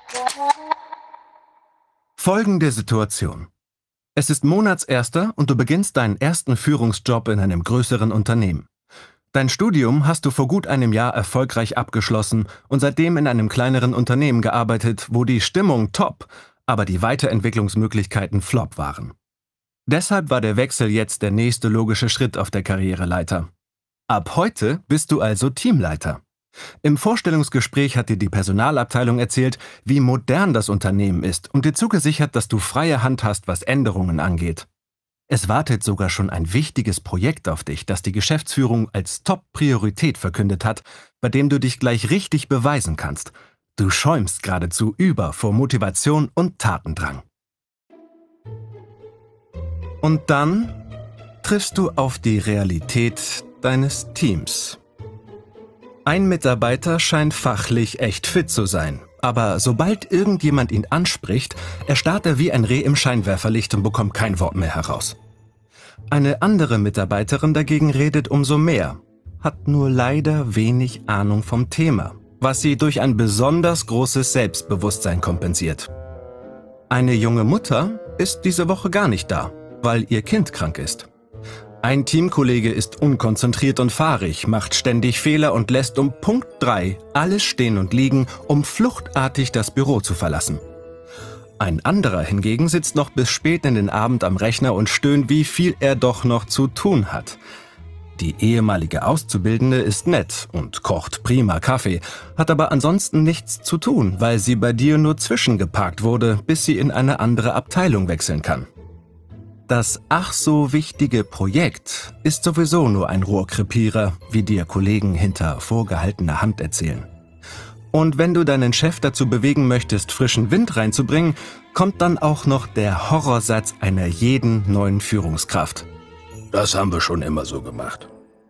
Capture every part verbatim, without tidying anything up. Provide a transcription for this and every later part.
Folgende Situation. Es ist Monatserster und du beginnst deinen ersten Führungsjob in einem größeren Unternehmen. Dein Studium hast du vor gut einem Jahr erfolgreich abgeschlossen und seitdem in einem kleineren Unternehmen gearbeitet, wo die Stimmung top, aber die Weiterentwicklungsmöglichkeiten flop waren. Deshalb war der Wechsel jetzt der nächste logische Schritt auf der Karriereleiter. Ab heute bist du also Teamleiter. Im Vorstellungsgespräch hat dir die Personalabteilung erzählt, wie modern das Unternehmen ist und dir zugesichert, dass du freie Hand hast, was Änderungen angeht. Es wartet sogar schon ein wichtiges Projekt auf dich, das die Geschäftsführung als Top-Priorität verkündet hat, bei dem du dich gleich richtig beweisen kannst. Du schäumst geradezu über vor Motivation und Tatendrang. Und dann triffst du auf die Realität deines Teams. Ein Mitarbeiter scheint fachlich echt fit zu sein, aber sobald irgendjemand ihn anspricht, erstarrt er wie ein Reh im Scheinwerferlicht und bekommt kein Wort mehr heraus. Eine andere Mitarbeiterin dagegen redet umso mehr, hat nur leider wenig Ahnung vom Thema, was sie durch ein besonders großes Selbstbewusstsein kompensiert. Eine junge Mutter ist diese Woche gar nicht da, weil ihr Kind krank ist. Ein Teamkollege ist unkonzentriert und fahrig, macht ständig Fehler und lässt um Punkt drei alles stehen und liegen, um fluchtartig das Büro zu verlassen. Ein anderer hingegen sitzt noch bis spät in den Abend am Rechner und stöhnt, wie viel er doch noch zu tun hat. Die ehemalige Auszubildende ist nett und kocht prima Kaffee, hat aber ansonsten nichts zu tun, weil sie bei dir nur zwischengeparkt wurde, bis sie in eine andere Abteilung wechseln kann. Das ach so wichtige Projekt ist sowieso nur ein Rohrkrepierer, wie dir Kollegen hinter vorgehaltener Hand erzählen. Und wenn du deinen Chef dazu bewegen möchtest, frischen Wind reinzubringen, kommt dann auch noch der Horrorsatz einer jeden neuen Führungskraft. Das haben wir schon immer so gemacht.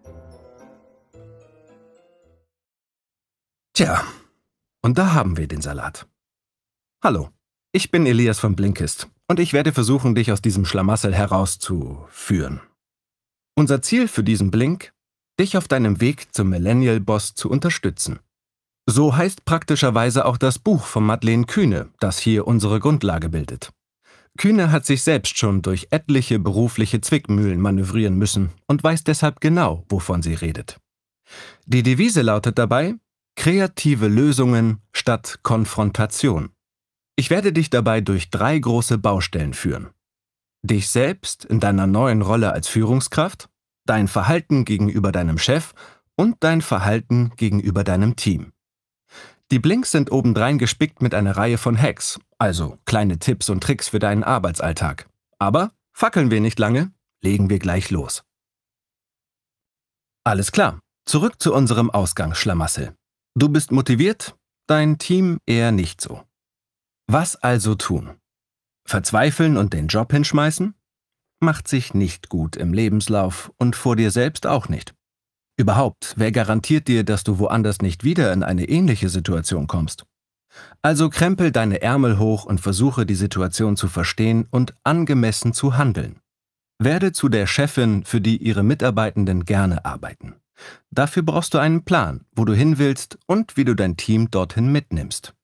Tja, und da haben wir den Salat. Hallo, ich bin Elias von Blinkist. Und ich werde versuchen, dich aus diesem Schlamassel herauszuführen. Unser Ziel für diesen Blink: dich auf deinem Weg zum Millennial-Boss zu unterstützen. So heißt praktischerweise auch das Buch von Madeleine Kühne, das hier unsere Grundlage bildet. Kühne hat sich selbst schon durch etliche berufliche Zwickmühlen manövrieren müssen und weiß deshalb genau, wovon sie redet. Die Devise lautet dabei: kreative Lösungen statt Konfrontation. Ich werde dich dabei durch drei große Baustellen führen. Dich selbst in deiner neuen Rolle als Führungskraft, dein Verhalten gegenüber deinem Chef und dein Verhalten gegenüber deinem Team. Die Blinks sind obendrein gespickt mit einer Reihe von Hacks, also kleine Tipps und Tricks für deinen Arbeitsalltag. Aber fackeln wir nicht lange, legen wir gleich los. Alles klar, zurück zu unserem Ausgangsschlamassel. Du bist motiviert, dein Team eher nicht so. Was also tun? Verzweifeln und den Job hinschmeißen? Macht sich nicht gut im Lebenslauf und vor dir selbst auch nicht. Überhaupt, wer garantiert dir, dass du woanders nicht wieder in eine ähnliche Situation kommst? Also krempel deine Ärmel hoch und versuche die Situation zu verstehen und angemessen zu handeln. Werde zu der Chefin, für die ihre Mitarbeitenden gerne arbeiten. Dafür brauchst du einen Plan, wo du hin willst und wie du dein Team dorthin mitnimmst.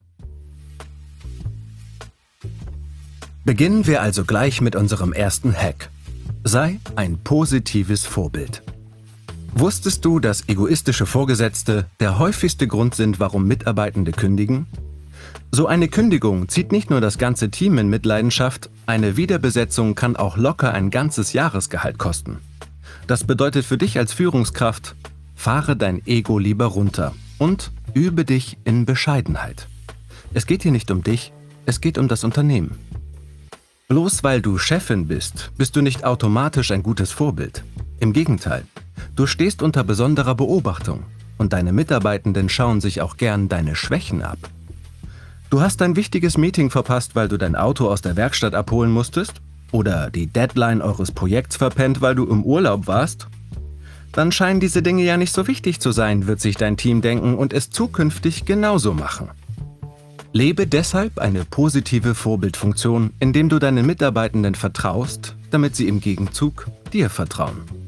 Beginnen wir also gleich mit unserem ersten Hack. Sei ein positives Vorbild. Wusstest du, dass egoistische Vorgesetzte der häufigste Grund sind, warum Mitarbeitende kündigen? So eine Kündigung zieht nicht nur das ganze Team in Mitleidenschaft, eine Wiederbesetzung kann auch locker ein ganzes Jahresgehalt kosten. Das bedeutet für dich als Führungskraft: fahre dein Ego lieber runter und übe dich in Bescheidenheit. Es geht hier nicht um dich, es geht um das Unternehmen. Bloß weil du Chefin bist, bist du nicht automatisch ein gutes Vorbild. Im Gegenteil, du stehst unter besonderer Beobachtung und deine Mitarbeitenden schauen sich auch gern deine Schwächen ab. Du hast ein wichtiges Meeting verpasst, weil du dein Auto aus der Werkstatt abholen musstest? Oder die Deadline eures Projekts verpennt, weil du im Urlaub warst? Dann scheinen diese Dinge ja nicht so wichtig zu sein, wird sich dein Team denken und es zukünftig genauso machen. Lebe deshalb eine positive Vorbildfunktion, indem du deinen Mitarbeitenden vertraust, damit sie im Gegenzug dir vertrauen.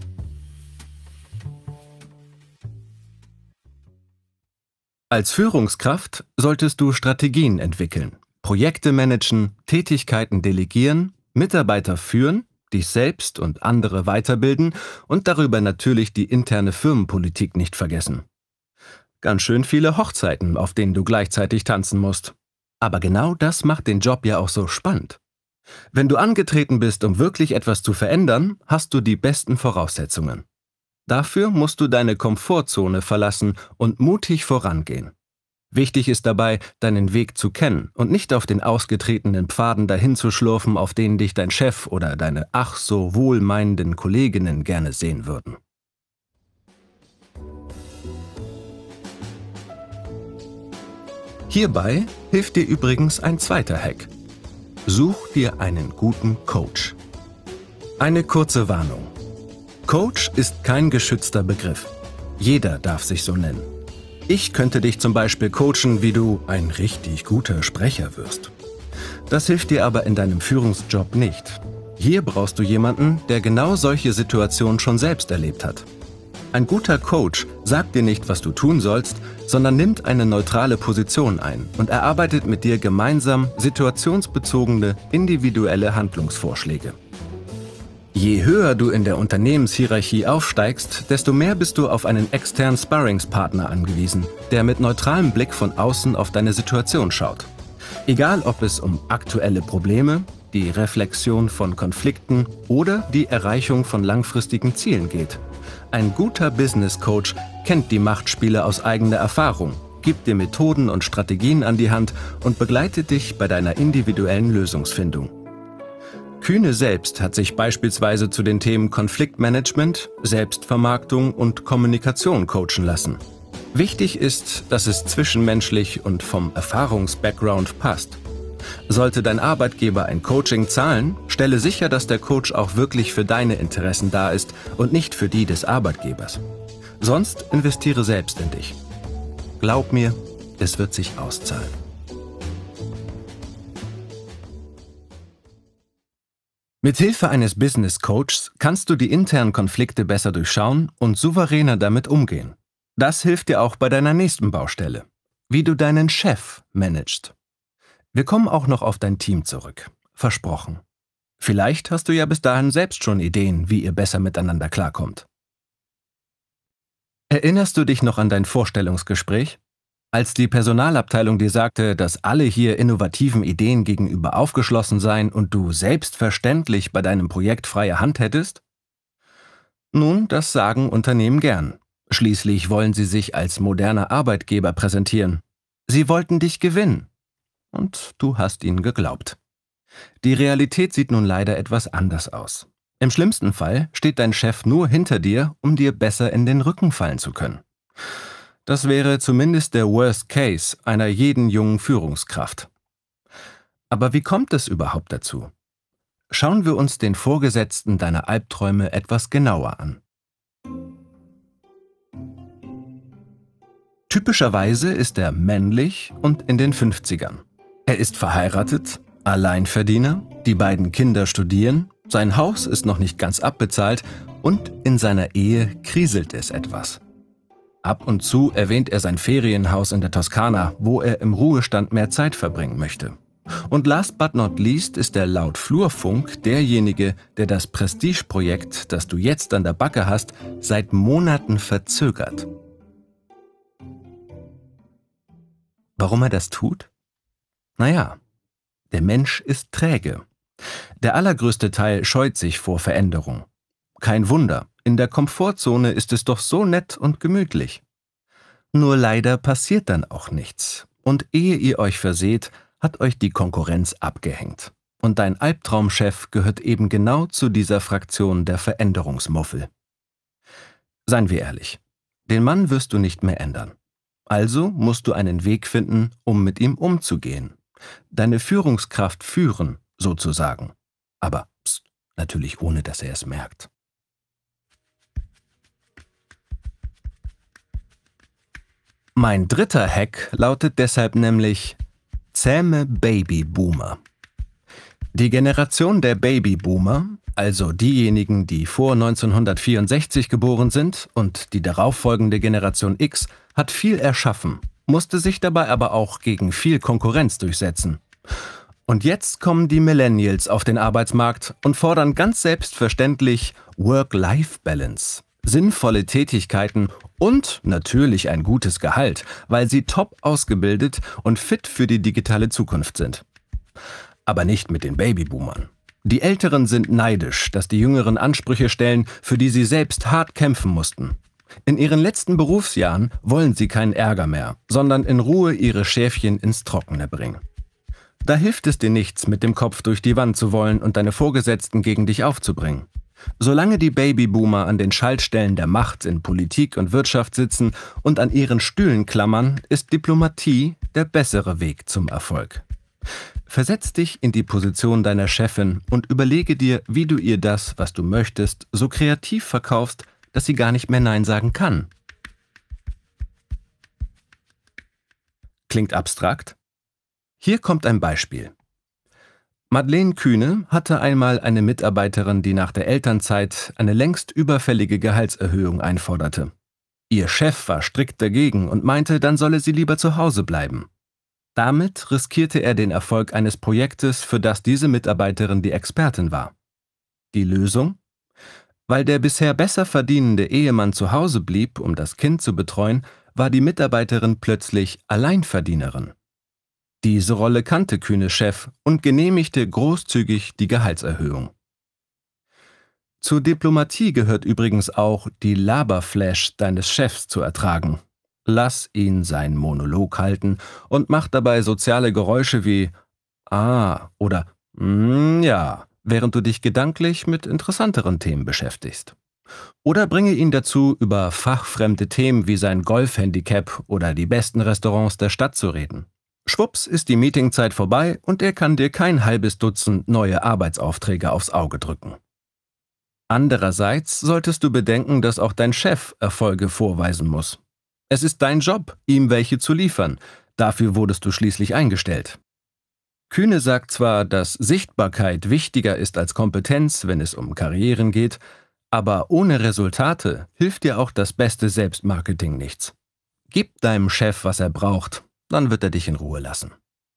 Als Führungskraft solltest du Strategien entwickeln, Projekte managen, Tätigkeiten delegieren, Mitarbeiter führen, dich selbst und andere weiterbilden und darüber natürlich die interne Firmenpolitik nicht vergessen. Ganz schön viele Hochzeiten, auf denen du gleichzeitig tanzen musst. Aber genau das macht den Job ja auch so spannend. Wenn du angetreten bist, um wirklich etwas zu verändern, hast du die besten Voraussetzungen. Dafür musst du deine Komfortzone verlassen und mutig vorangehen. Wichtig ist dabei, deinen Weg zu kennen und nicht auf den ausgetretenen Pfaden dahin zu schlurfen, auf denen dich dein Chef oder deine ach so wohlmeinenden Kolleginnen gerne sehen würden. Hierbei hilft dir übrigens ein zweiter Hack. Such dir einen guten Coach. Eine kurze Warnung. Coach ist kein geschützter Begriff. Jeder darf sich so nennen. Ich könnte dich zum Beispiel coachen, wie du ein richtig guter Sprecher wirst. Das hilft dir aber in deinem Führungsjob nicht. Hier brauchst du jemanden, der genau solche Situationen schon selbst erlebt hat. Ein guter Coach sagt dir nicht, was du tun sollst, sondern nimmt eine neutrale Position ein und erarbeitet mit dir gemeinsam situationsbezogene, individuelle Handlungsvorschläge. Je höher du in der Unternehmenshierarchie aufsteigst, desto mehr bist du auf einen externen Sparringspartner angewiesen, der mit neutralem Blick von außen auf deine Situation schaut. Egal, ob es um aktuelle Probleme, die Reflexion von Konflikten oder die Erreichung von langfristigen Zielen geht. Ein guter Business Coach kennt die Machtspiele aus eigener Erfahrung, gibt dir Methoden und Strategien an die Hand und begleitet dich bei deiner individuellen Lösungsfindung. Kühne selbst hat sich beispielsweise zu den Themen Konfliktmanagement, Selbstvermarktung und Kommunikation coachen lassen. Wichtig ist, dass es zwischenmenschlich und vom Erfahrungs-Background passt. Sollte dein Arbeitgeber ein Coaching zahlen, stelle sicher, dass der Coach auch wirklich für deine Interessen da ist und nicht für die des Arbeitgebers. Sonst investiere selbst in dich. Glaub mir, es wird sich auszahlen. Mithilfe eines Business Coaches kannst du die internen Konflikte besser durchschauen und souveräner damit umgehen. Das hilft dir auch bei deiner nächsten Baustelle, wie du deinen Chef managst. Wir kommen auch noch auf dein Team zurück. Versprochen. Vielleicht hast du ja bis dahin selbst schon Ideen, wie ihr besser miteinander klarkommt. Erinnerst du dich noch an dein Vorstellungsgespräch? Als die Personalabteilung dir sagte, dass alle hier innovativen Ideen gegenüber aufgeschlossen seien und du selbstverständlich bei deinem Projekt freie Hand hättest? Nun, das sagen Unternehmen gern. Schließlich wollen sie sich als moderner Arbeitgeber präsentieren. Sie wollten dich gewinnen. Und du hast ihnen geglaubt. Die Realität sieht nun leider etwas anders aus. Im schlimmsten Fall steht dein Chef nur hinter dir, um dir besser in den Rücken fallen zu können. Das wäre zumindest der Worst Case einer jeden jungen Führungskraft. Aber wie kommt es überhaupt dazu? Schauen wir uns den Vorgesetzten deiner Albträume etwas genauer an. Typischerweise ist er männlich und in den fünfzigern. Er ist verheiratet, Alleinverdiener, die beiden Kinder studieren, sein Haus ist noch nicht ganz abbezahlt und in seiner Ehe kriselt es etwas. Ab und zu erwähnt er sein Ferienhaus in der Toskana, wo er im Ruhestand mehr Zeit verbringen möchte. Und last but not least ist er laut Flurfunk derjenige, der das Prestigeprojekt, das du jetzt an der Backe hast, seit Monaten verzögert. Warum er das tut? Naja, der Mensch ist träge. Der allergrößte Teil scheut sich vor Veränderung. Kein Wunder, in der Komfortzone ist es doch so nett und gemütlich. Nur leider passiert dann auch nichts. Und ehe ihr euch verseht, hat euch die Konkurrenz abgehängt. Und dein Albtraumchef gehört eben genau zu dieser Fraktion der Veränderungsmuffel. Seien wir ehrlich, den Mann wirst du nicht mehr ändern. Also musst du einen Weg finden, um mit ihm umzugehen. Deine Führungskraft führen, sozusagen. Aber pst, natürlich ohne, dass er es merkt. Mein dritter Hack lautet deshalb nämlich zähme Babyboomer. Die Generation der Babyboomer, also diejenigen, die vor neunzehnhundertvierundsechzig geboren sind und die darauffolgende Generation X, hat viel erschaffen, musste sich dabei aber auch gegen viel Konkurrenz durchsetzen. Und jetzt kommen die Millennials auf den Arbeitsmarkt und fordern ganz selbstverständlich Work-Life-Balance, sinnvolle Tätigkeiten und natürlich ein gutes Gehalt, weil sie top ausgebildet und fit für die digitale Zukunft sind. Aber nicht mit den Babyboomern. Die Älteren sind neidisch, dass die Jüngeren Ansprüche stellen, für die sie selbst hart kämpfen mussten. In ihren letzten Berufsjahren wollen sie keinen Ärger mehr, sondern in Ruhe ihre Schäfchen ins Trockene bringen. Da hilft es dir nichts, mit dem Kopf durch die Wand zu wollen und deine Vorgesetzten gegen dich aufzubringen. Solange die Babyboomer an den Schaltstellen der Macht in Politik und Wirtschaft sitzen und an ihren Stühlen klammern, ist Diplomatie der bessere Weg zum Erfolg. Versetz dich in die Position deiner Chefin und überlege dir, wie du ihr das, was du möchtest, so kreativ verkaufst, dass sie gar nicht mehr Nein sagen kann. Klingt abstrakt? Hier kommt ein Beispiel. Madeleine Kühne hatte einmal eine Mitarbeiterin, die nach der Elternzeit eine längst überfällige Gehaltserhöhung einforderte. Ihr Chef war strikt dagegen und meinte, dann solle sie lieber zu Hause bleiben. Damit riskierte er den Erfolg eines Projektes, für das diese Mitarbeiterin die Expertin war. Die Lösung? Weil der bisher besser verdienende Ehemann zu Hause blieb, um das Kind zu betreuen, war die Mitarbeiterin plötzlich Alleinverdienerin. Diese Rolle kannte Kühnes Chef und genehmigte großzügig die Gehaltserhöhung. Zur Diplomatie gehört übrigens auch, die Laberflash deines Chefs zu ertragen. Lass ihn seinen Monolog halten und mach dabei soziale Geräusche wie »Ah« oder »Mm, ja«, während du dich gedanklich mit interessanteren Themen beschäftigst. Oder bringe ihn dazu, über fachfremde Themen wie sein Golfhandicap oder die besten Restaurants der Stadt zu reden. Schwupps ist die Meetingzeit vorbei und er kann dir kein halbes Dutzend neue Arbeitsaufträge aufs Auge drücken. Andererseits solltest du bedenken, dass auch dein Chef Erfolge vorweisen muss. Es ist dein Job, ihm welche zu liefern. Dafür wurdest du schließlich eingestellt. Kühne sagt zwar, dass Sichtbarkeit wichtiger ist als Kompetenz, wenn es um Karrieren geht, aber ohne Resultate hilft dir auch das beste Selbstmarketing nichts. Gib deinem Chef, was er braucht, dann wird er dich in Ruhe lassen.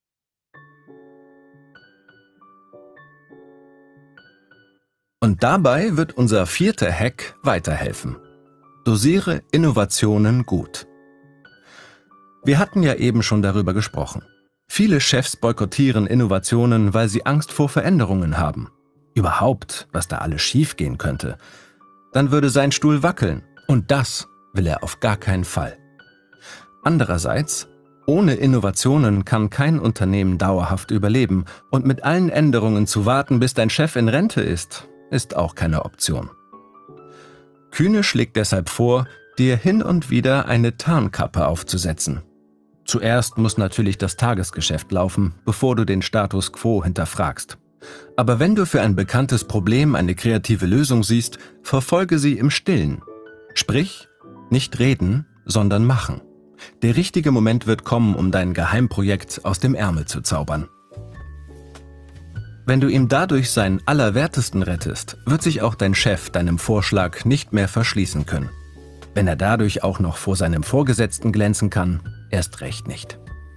Und dabei wird unser vierter Hack weiterhelfen. Dosiere Innovationen gut. Wir hatten ja eben schon darüber gesprochen. Viele Chefs boykottieren Innovationen, weil sie Angst vor Veränderungen haben. Überhaupt, was da alles schiefgehen könnte. Dann würde sein Stuhl wackeln. Und das will er auf gar keinen Fall. Andererseits, ohne Innovationen kann kein Unternehmen dauerhaft überleben. Und mit allen Änderungen zu warten, bis dein Chef in Rente ist, ist auch keine Option. Kühne schlägt deshalb vor, dir hin und wieder eine Tarnkappe aufzusetzen. Zuerst muss natürlich das Tagesgeschäft laufen, bevor du den Status quo hinterfragst. Aber wenn du für ein bekanntes Problem eine kreative Lösung siehst, verfolge sie im Stillen. Sprich, nicht reden, sondern machen. Der richtige Moment wird kommen, um dein Geheimprojekt aus dem Ärmel zu zaubern. Wenn du ihm dadurch seinen Allerwertesten rettest, wird sich auch dein Chef deinem Vorschlag nicht mehr verschließen können. Wenn er dadurch auch noch vor seinem Vorgesetzten glänzen kann, erst recht nicht.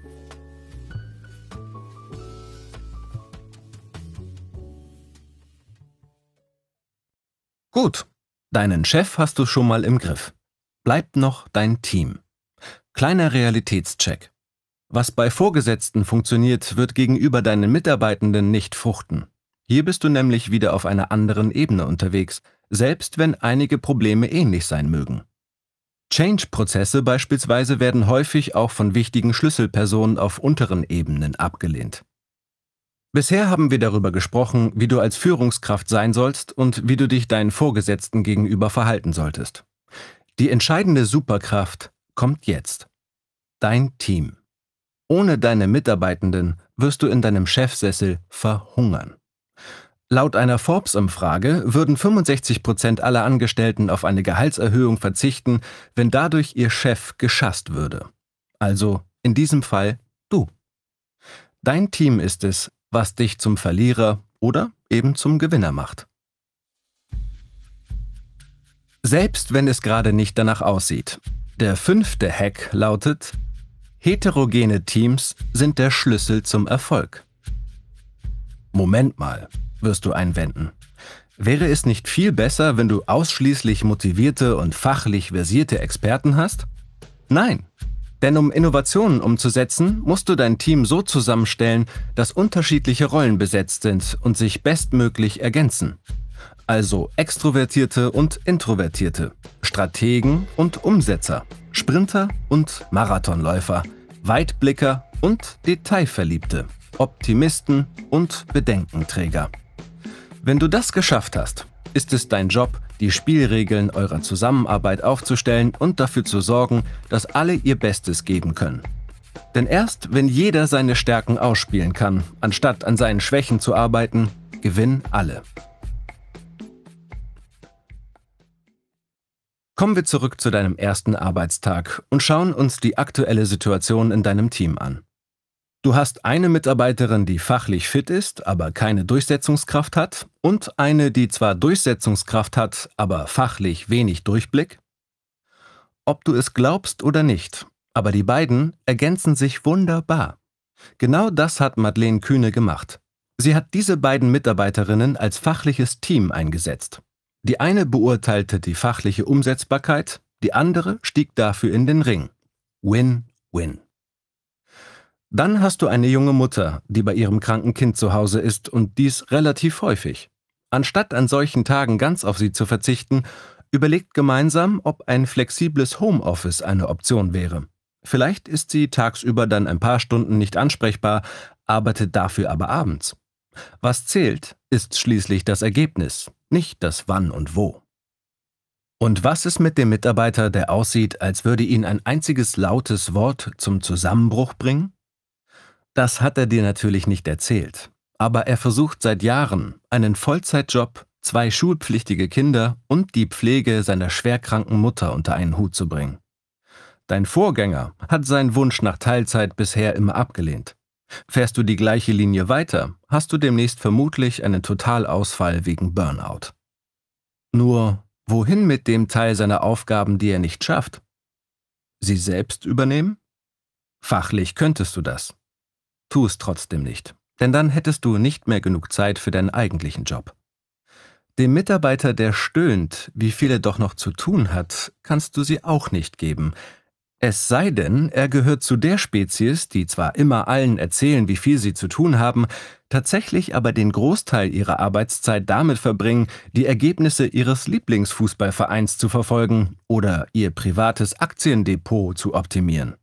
Gut, deinen Chef hast du schon mal im Griff. Bleibt noch dein Team. Kleiner Realitätscheck. Was bei Vorgesetzten funktioniert, wird gegenüber deinen Mitarbeitenden nicht fruchten. Hier bist du nämlich wieder auf einer anderen Ebene unterwegs, selbst wenn einige Probleme ähnlich sein mögen. Change-Prozesse beispielsweise werden häufig auch von wichtigen Schlüsselpersonen auf unteren Ebenen abgelehnt. Bisher haben wir darüber gesprochen, wie du als Führungskraft sein sollst und wie du dich deinen Vorgesetzten gegenüber verhalten solltest. Die entscheidende Superkraft kommt jetzt. Dein Team. Ohne deine Mitarbeitenden wirst du in deinem Chefsessel verhungern. Laut einer Forbes-Umfrage würden fünfundsechzig Prozent aller Angestellten auf eine Gehaltserhöhung verzichten, wenn dadurch ihr Chef geschasst würde. Also in diesem Fall du. Dein Team ist es, was dich zum Verlierer oder eben zum Gewinner macht. Selbst wenn es gerade nicht danach aussieht. Der fünfte Hack lautet: Heterogene Teams sind der Schlüssel zum Erfolg. Moment mal, wirst du einwenden. Wäre es nicht viel besser, wenn du ausschließlich motivierte und fachlich versierte Experten hast? Nein, denn um Innovationen umzusetzen, musst du dein Team so zusammenstellen, dass unterschiedliche Rollen besetzt sind und sich bestmöglich ergänzen. Also Extrovertierte und Introvertierte, Strategen und Umsetzer, Sprinter und Marathonläufer, Weitblicker und Detailverliebte, Optimisten und Bedenkenträger. Wenn du das geschafft hast, ist es dein Job, die Spielregeln eurer Zusammenarbeit aufzustellen und dafür zu sorgen, dass alle ihr Bestes geben können. Denn erst wenn jeder seine Stärken ausspielen kann, anstatt an seinen Schwächen zu arbeiten, gewinnen alle. Kommen wir zurück zu deinem ersten Arbeitstag und schauen uns die aktuelle Situation in deinem Team an. Du hast eine Mitarbeiterin, die fachlich fit ist, aber keine Durchsetzungskraft hat, und eine, die zwar Durchsetzungskraft hat, aber fachlich wenig Durchblick? Ob du es glaubst oder nicht, aber die beiden ergänzen sich wunderbar. Genau das hat Madeleine Kühne gemacht. Sie hat diese beiden Mitarbeiterinnen als fachliches Team eingesetzt. Die eine beurteilte die fachliche Umsetzbarkeit, die andere stieg dafür in den Ring. Win-win. Dann hast du eine junge Mutter, die bei ihrem kranken Kind zu Hause ist und dies relativ häufig. Anstatt an solchen Tagen ganz auf sie zu verzichten, überlegt gemeinsam, ob ein flexibles Homeoffice eine Option wäre. Vielleicht ist sie tagsüber dann ein paar Stunden nicht ansprechbar, arbeitet dafür aber abends. Was zählt, ist schließlich das Ergebnis, nicht das Wann und Wo. Und was ist mit dem Mitarbeiter, der aussieht, als würde ihn ein einziges lautes Wort zum Zusammenbruch bringen? Das hat er dir natürlich nicht erzählt, aber er versucht seit Jahren, einen Vollzeitjob, zwei schulpflichtige Kinder und die Pflege seiner schwerkranken Mutter unter einen Hut zu bringen. Dein Vorgänger hat seinen Wunsch nach Teilzeit bisher immer abgelehnt. Fährst du die gleiche Linie weiter, hast du demnächst vermutlich einen Totalausfall wegen Burnout. Nur, wohin mit dem Teil seiner Aufgaben, die er nicht schafft? Sie selbst übernehmen? Fachlich könntest du das. Tu es trotzdem nicht, denn dann hättest du nicht mehr genug Zeit für deinen eigentlichen Job. Dem Mitarbeiter, der stöhnt, wie viel er doch noch zu tun hat, kannst du sie auch nicht geben. Es sei denn, er gehört zu der Spezies, die zwar immer allen erzählen, wie viel sie zu tun haben, tatsächlich aber den Großteil ihrer Arbeitszeit damit verbringen, die Ergebnisse ihres Lieblingsfußballvereins zu verfolgen oder ihr privates Aktiendepot zu optimieren.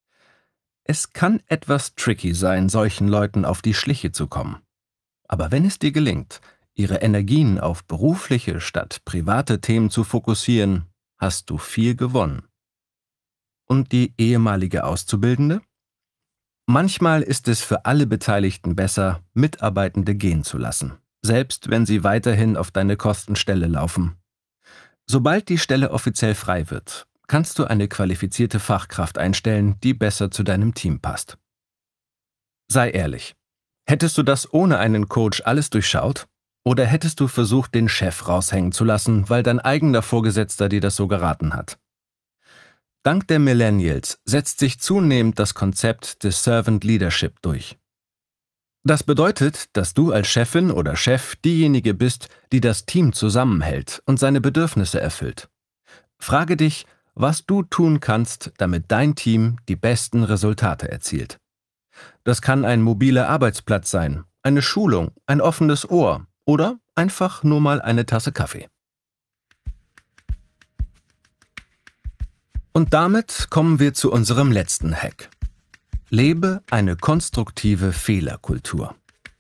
Es kann etwas tricky sein, solchen Leuten auf die Schliche zu kommen. Aber wenn es dir gelingt, ihre Energien auf berufliche statt private Themen zu fokussieren, hast du viel gewonnen. Und die ehemalige Auszubildende? Manchmal ist es für alle Beteiligten besser, Mitarbeitende gehen zu lassen, selbst wenn sie weiterhin auf deine Kostenstelle laufen. Sobald die Stelle offiziell frei wird, kannst du eine qualifizierte Fachkraft einstellen, die besser zu deinem Team passt. Sei ehrlich, hättest du das ohne einen Coach alles durchschaut? Oder hättest du versucht, den Chef raushängen zu lassen, weil dein eigener Vorgesetzter dir das so geraten hat? Dank der Millennials setzt sich zunehmend das Konzept des Servant Leadership durch. Das bedeutet, dass du als Chefin oder Chef diejenige bist, die das Team zusammenhält und seine Bedürfnisse erfüllt. Frage dich, was du tun kannst, damit dein Team die besten Resultate erzielt. Das kann ein mobiler Arbeitsplatz sein, eine Schulung, ein offenes Ohr oder einfach nur mal eine Tasse Kaffee. Und damit kommen wir zu unserem letzten Hack. Lebe eine konstruktive Fehlerkultur.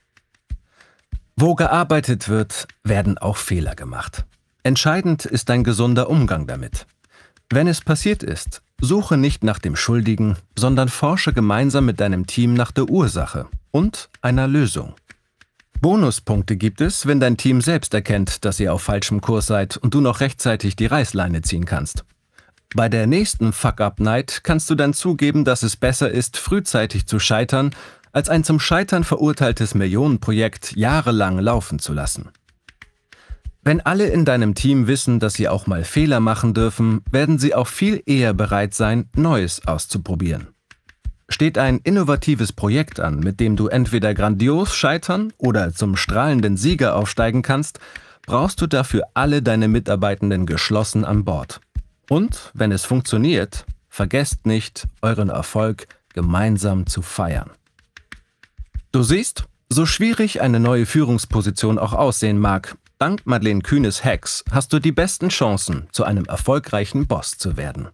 Wo gearbeitet wird, werden auch Fehler gemacht. Entscheidend ist ein gesunder Umgang damit. Wenn es passiert ist, suche nicht nach dem Schuldigen, sondern forsche gemeinsam mit deinem Team nach der Ursache und einer Lösung. Bonuspunkte gibt es, wenn dein Team selbst erkennt, dass ihr auf falschem Kurs seid und du noch rechtzeitig die Reißleine ziehen kannst. Bei der nächsten Fuck-Up-Night kannst du dann zugeben, dass es besser ist, frühzeitig zu scheitern, als ein zum Scheitern verurteiltes Millionenprojekt jahrelang laufen zu lassen. Wenn alle in deinem Team wissen, dass sie auch mal Fehler machen dürfen, werden sie auch viel eher bereit sein, Neues auszuprobieren. Steht ein innovatives Projekt an, mit dem du entweder grandios scheitern oder zum strahlenden Sieger aufsteigen kannst, brauchst du dafür alle deine Mitarbeitenden geschlossen an Bord. Und wenn es funktioniert, vergesst nicht, euren Erfolg gemeinsam zu feiern. Du siehst, so schwierig eine neue Führungsposition auch aussehen mag, dank Madeleine Kühnes Hacks hast du die besten Chancen, zu einem erfolgreichen Boss zu werden.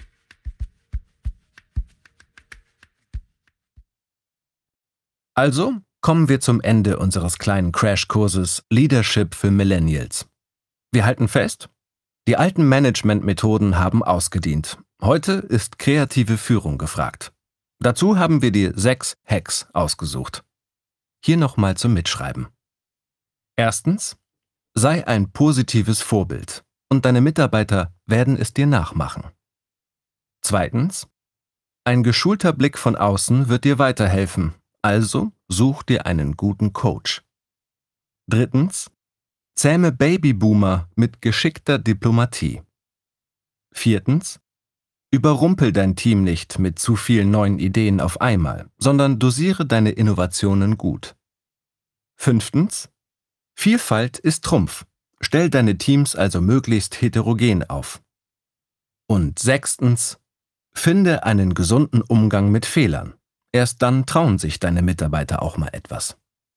Also kommen wir zum Ende unseres kleinen Crashkurses Leadership für Millennials. Wir halten fest, die alten Management-Methoden haben ausgedient. Heute ist kreative Führung gefragt. Dazu haben wir dir sechs Hacks ausgesucht. Hier nochmal zum Mitschreiben. Erstens, sei ein positives Vorbild und deine Mitarbeiter werden es dir nachmachen. Zweitens, ein geschulter Blick von außen wird dir weiterhelfen. Also such dir einen guten Coach. Drittens, zähme Babyboomer mit geschickter Diplomatie. Viertens, überrumpel dein Team nicht mit zu vielen neuen Ideen auf einmal, sondern dosiere deine Innovationen gut. Fünftens, Vielfalt ist Trumpf. Stell deine Teams also möglichst heterogen auf. Und sechstens, finde einen gesunden Umgang mit Fehlern. Erst dann trauen sich deine Mitarbeiter auch mal etwas.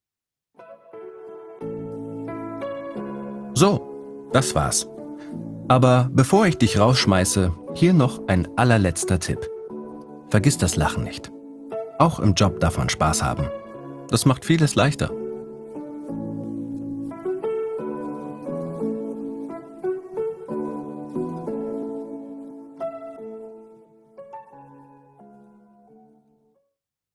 So, das war's. Aber bevor ich dich rausschmeiße, hier noch ein allerletzter Tipp. Vergiss das Lachen nicht. Auch im Job darf man Spaß haben. Das macht vieles leichter.